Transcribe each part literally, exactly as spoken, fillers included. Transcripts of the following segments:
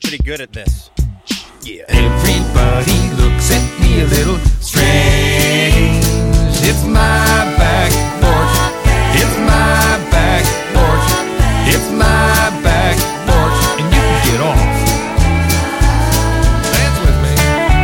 pretty good at this. Yeah. Everybody looks at me a little strange. It's my back porch. It's my back porch. It's my back porch. And you can get off. Dance with me.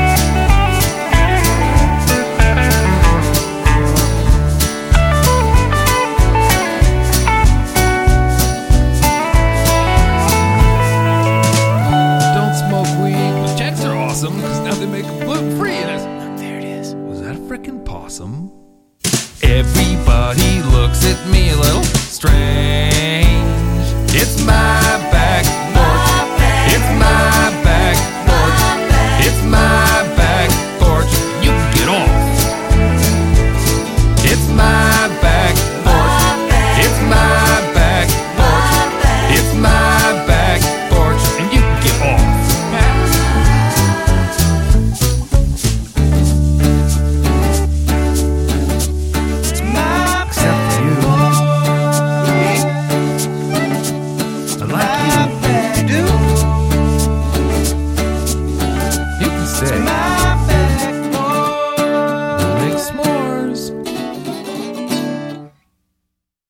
Don't smoke weed. The checks are awesome because now they make them gluten free. And there it is. Was that a frickin' possum? Everybody looks at me a little strange. It's my